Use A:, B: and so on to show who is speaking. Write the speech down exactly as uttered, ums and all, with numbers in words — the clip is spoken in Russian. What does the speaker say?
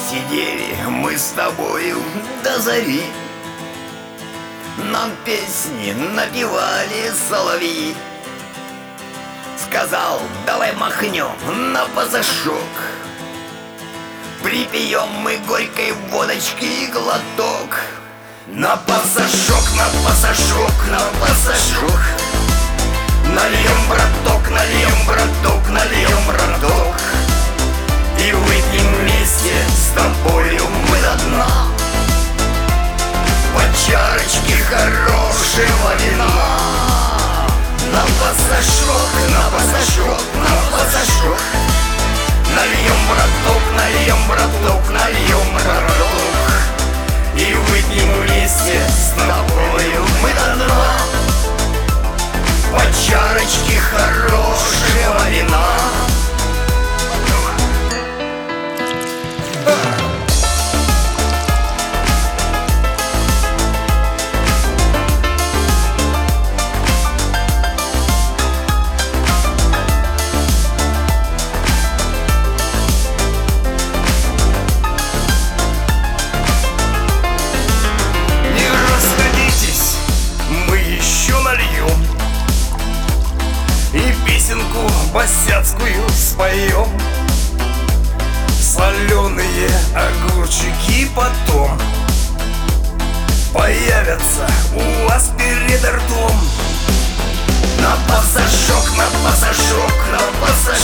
A: Сидели мы с тобою до зари, нам песни напевали соловьи. Сказал, давай махнем на пасашок, припьем мы горькой водочки и глоток. На пасашок, на пасашок, на пасашок, нальем, браток, нальем, браток, нальем, браток, и выпьем вместе с тобою мы до дна по чарочке хорошего вина. На пасашок, на пасашок, на пасашок, нальем, браток, нальем, браток, нальем, браток, и выпьем вместе с тобою мы до дна по чарочке хорошего вина.
B: И песенку босяцкую споем, соленые огурчики потом появятся у вас перед ртом.
A: На пасашок, на пасашок, на пасашок,